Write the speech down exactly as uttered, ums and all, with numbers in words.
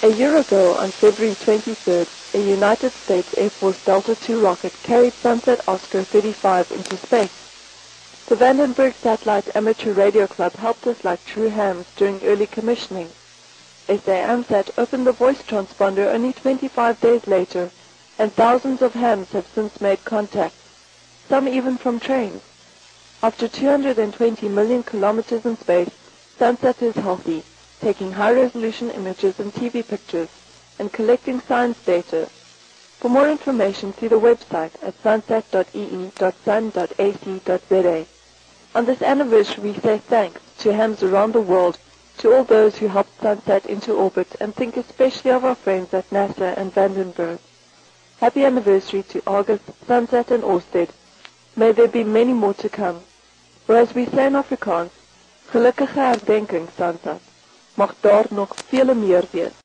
A year ago, on February twenty-third, a United States Air Force Delta two rocket carried Sunset Oscar thirty-five into space. The Vandenberg Satellite Amateur Radio Club helped us like true hams during early commissioning. S A AMSAT opened the voice transponder only twenty-five days later, and thousands of hams have since made contact, some even from trains. After two hundred twenty million kilometers in space, Sunset is healthy, taking high-resolution images and T V pictures, and collecting science data. For more information, see the website at sunsat dot e e dot sun dot a c dot z a. On this anniversary, we say thanks to hams around the world, to all those who helped Sunset into orbit, and think especially of our friends at NASA and Vandenberg. Happy anniversary to August, Sunset and Orsted. May there be many more to come. Or as we say in Afrikaans, gelukkige herdenking, Sunset. Mag daar nog vele meer wees.